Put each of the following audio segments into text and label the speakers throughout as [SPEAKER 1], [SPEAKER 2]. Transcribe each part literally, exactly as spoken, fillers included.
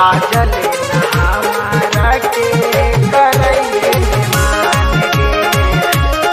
[SPEAKER 1] आजल न हमारा के करैले मान गे।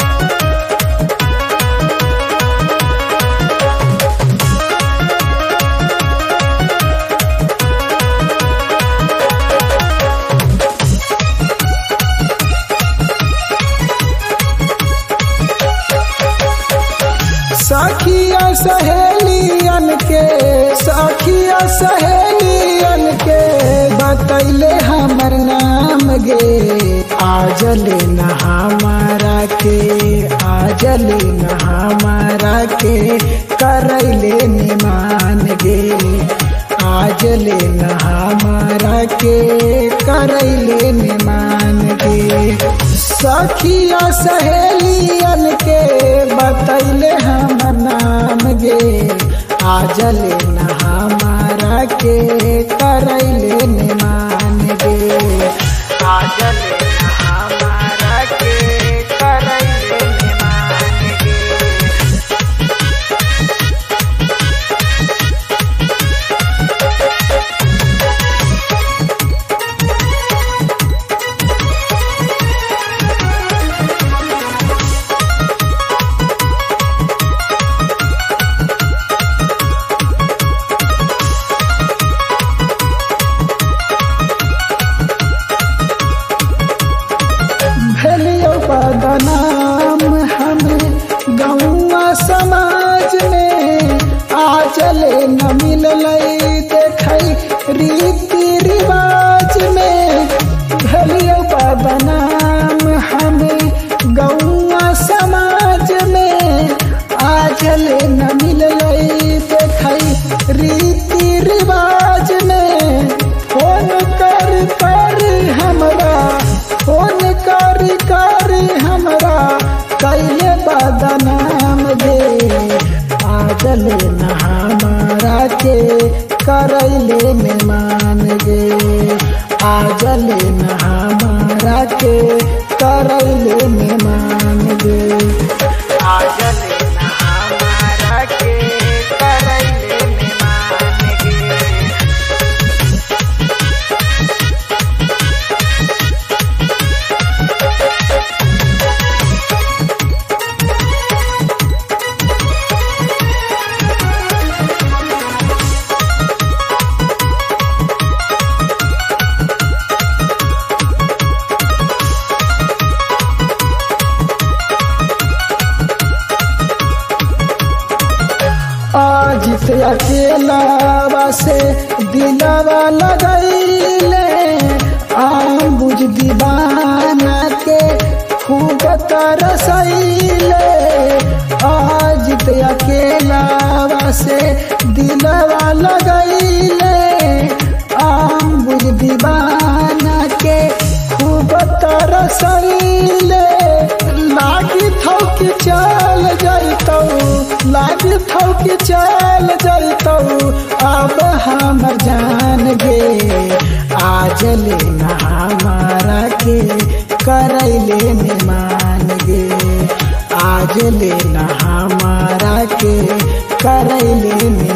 [SPEAKER 2] सखिया सहेलियन के सखिया सहेलियन के बतैले हमर नाम गे। आजले न हमारा के आजले न हमारा के करैले निमान गे। आजले न हमारा के करैले निमान गे। सखिया सहेलियन के बतैले हमर नाम गे। आजले न हमारा के करैले निमान गे।
[SPEAKER 1] आजल न हमारा के करैले मान गे।
[SPEAKER 2] भेलियो बदनाम हमें गौवा समाज में। आजले न मिललै देखै रीति रिवाज में। भेलियो बदनाम हमें गौवा समाज में। आजले न मिललै देखै रीति रिवाज में। फोन कर कर हमरा फोन कर कर हमरा कैले बदनाम गे। आजले न हमारा के करैले निमान गे। आजले न हमारा के करैले निमान गे।
[SPEAKER 1] आजल न हमारा के करैले मान गे।
[SPEAKER 2] आज से अकेला से दिलवा लगैले। आम बुझ दीवाना के खूब तरसैले। आज से अकेला से दिलवा लगैले। आम बुझ दीवाना के खूब तरसैले। लागी थौ कि चल जैतौ लागी थौ कि चल जैतौ अब हमर जान गे। आजले न हमारा के करैले निमान गे। आजले न हमारा के करैले